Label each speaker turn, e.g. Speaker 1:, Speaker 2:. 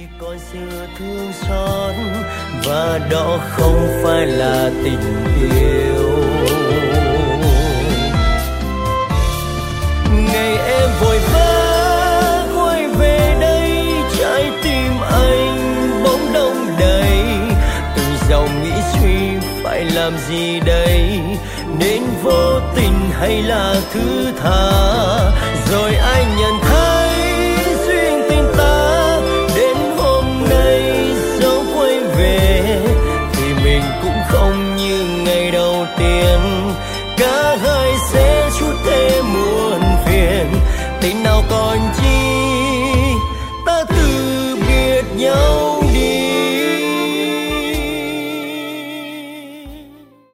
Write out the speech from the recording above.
Speaker 1: còn sự thương xót và đó không phải là tình yêu. Ngày em vội vã quay về đây, trái tim anh bỗng đông đầy, từng dòng nghĩ suy phải làm gì đây, nên vô tình hay là thứ tha.